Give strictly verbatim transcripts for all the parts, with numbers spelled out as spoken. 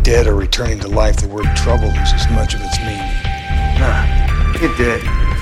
dead or returning to life, the word trouble loses much of its meaning. Nah, you're dead.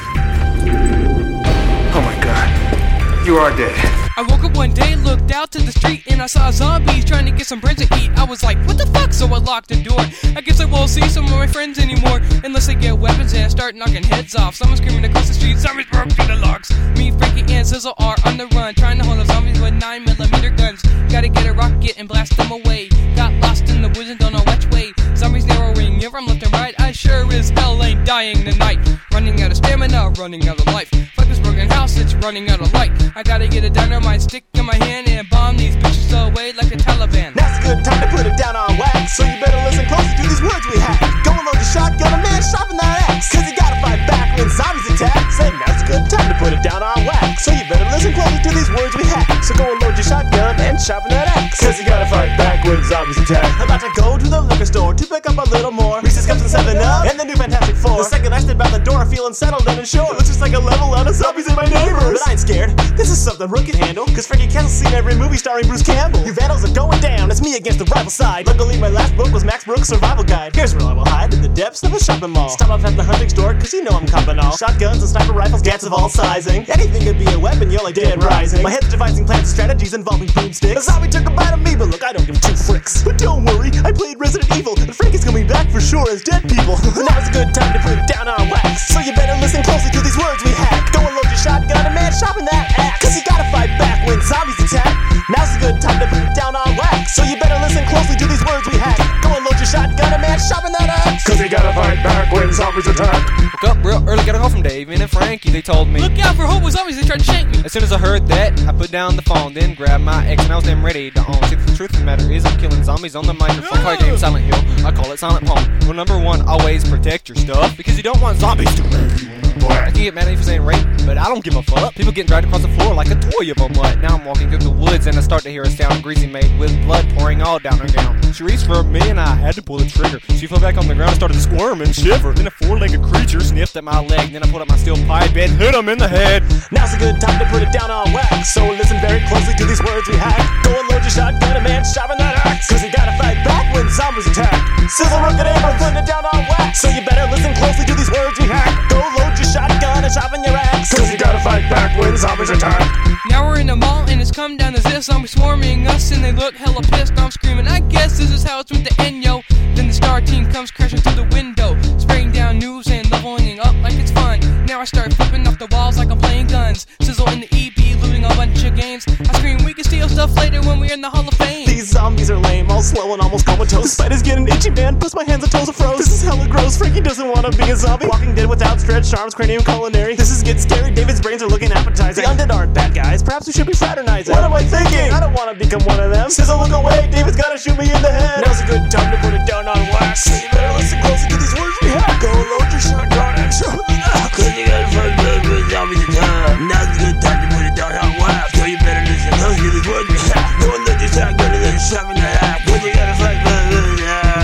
Oh my God, you are dead. I woke up one day, looked out to the street, and I saw zombies trying to get some bread to eat. I was like, what the fuck? So I locked the door. I guess I won't see some of my friends anymore unless they get weapons and start knocking heads off. Someone screaming across the street, zombies broke through the locks. Me, Frankie, and Sizzle are on the run, trying to hold the zombies with nine millimeter guns. Gotta get a rocket and blast them away. Got lost in the woods and don't know which way. Zombies narrowing in from left and right. I sure as hell ain't dying tonight. Running out of stamina, running out of life. Fuck this broken house, it's running out of light. I gotta get a dynamite stick in my hand and bomb these bitches away like the Taliban. Now's a good time to put it down on wax, so you better listen closely to these words we have. Go and load your shotgun, a man sharpen that axe, cause you gotta fight back when zombies attack. Say now's a good time to put it down on wax, so you better listen closely to these words we have. So go and load your shotgun and sharpen that axe, cause you gotta fight back when zombies attack. About to go to the liquor store to pick up a little more Reese's Cups and seven up and the new Fantastic Four. The second I step out the door, I'm feeling settled and assured. Looks just like a level out of zombies in my neighbors. But I ain't scared, this is something Rook can handle, cause Frankie Castle's seen every movie starring Bruce Campbell. You vandals are going down, it's me against the rival side. Luckily my last book was Max Brooks' Survival Guide. Here's where I will hide, in the depths of a shopping mall. Stop off at the hunting store, cause you know I'm copping all. Shotguns and sniper rifles, gats of all sizing. Anything could be a weapon, you're like dead rising. My head's devising plans and strategies involving broomsticks. A zombie took a bite of me, but look, I don't give two fricks. But don't worry, I played Resident Evil, and Frankie's coming back for sure as dead people. Now is a good time to put it down on wax, so you better listen closely to these words we hack. Go and load your shotgun and man sharpen that axe, cause you gotta fight back when zombies attack. Now's a good time to put it down on wax, so you better listen closely to these words we hack. Go and load your shotgun and man sharpen that axe, cause you gotta fight back when zombies attack. Woke up real early, got a call from Dave and Frankie. They told me, look out for hobo zombies, they tried to shank me. As soon as I heard that, I put down the phone, then grabbed my ex and I was damn ready to own. See, the truth of the matter is I'm killing zombies on the microphone. I play game Silent Hill, I call it Silent Pwn. Well, number one, always protect your stuff, because you don't want zombies to rape you. I can get mad at you for saying rape, but I don't give a fuck. People getting dragged across the floor like a toy of a mutt. Now I'm walking through the woods and I start to hear a sound, greasy maid with blood pouring all down her gown. She reached for me and I had to pull the trigger. She fell back on the ground and started to squirm and shiver. Then a four-legged creature sniffed at my leg. Then I pulled out my steel pipe and hit him in the head. Now's a good time to put it down on wax, so listen very closely to these words we hack. Go and load your shotgun and man sharpen that axe, cause you gotta fight back when zombies attack. Sizzle, Rook, and Amber putting it down on wax, so you better listen closely to these words we hack. Go load your shotgun and sharpen your axe, cause you gotta fight back when zombies attack. Now we're in the mall and it's come down to this. Zombies swarming us and they look hella pissed. I'm screaming, I guess this is how it's with the end, yo. Then the star team comes crashing through the window, spraying down news and leveling up like it's fun. Now I start flipping off the walls like I'm playing guns. Sizzle in the E B, looting a bunch of games. I scream, we can steal stuff later when we're in the Hall of Fame. These zombies are lame, all slow and almost comatose. The spider's getting itchy, man, plus my hands and toes are froze. This is hella gross, Frankie doesn't wanna be a zombie. Walking dead with outstretched arms, cranium culinary. This is getting scary, David's brains are looking appetizing. The undead aren't bad guys, perhaps we should be fraternizing. What am I thinking? I don't wanna become one of them. Sizzle, look away, David's gotta shoot me in the head. Now's a good time to put it down on wax, so you better listen closely to these words we have. Go load your shotgun and sharpen the axe, cause you gotta fight back when zombies attack. Now's a good time to put it down on wax, so you better listen closely to these words we have. Go and load your shotgun and then sharpen the axe, cause you gotta fight back when zombies attack.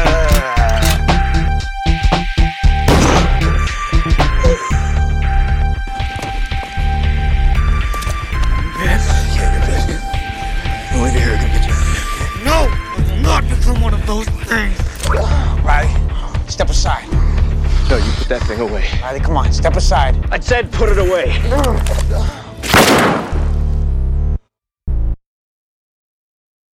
No, I will not become one of those things. Riley, step aside. No, you put that thing away. Riley, come on, step aside. I said put it away.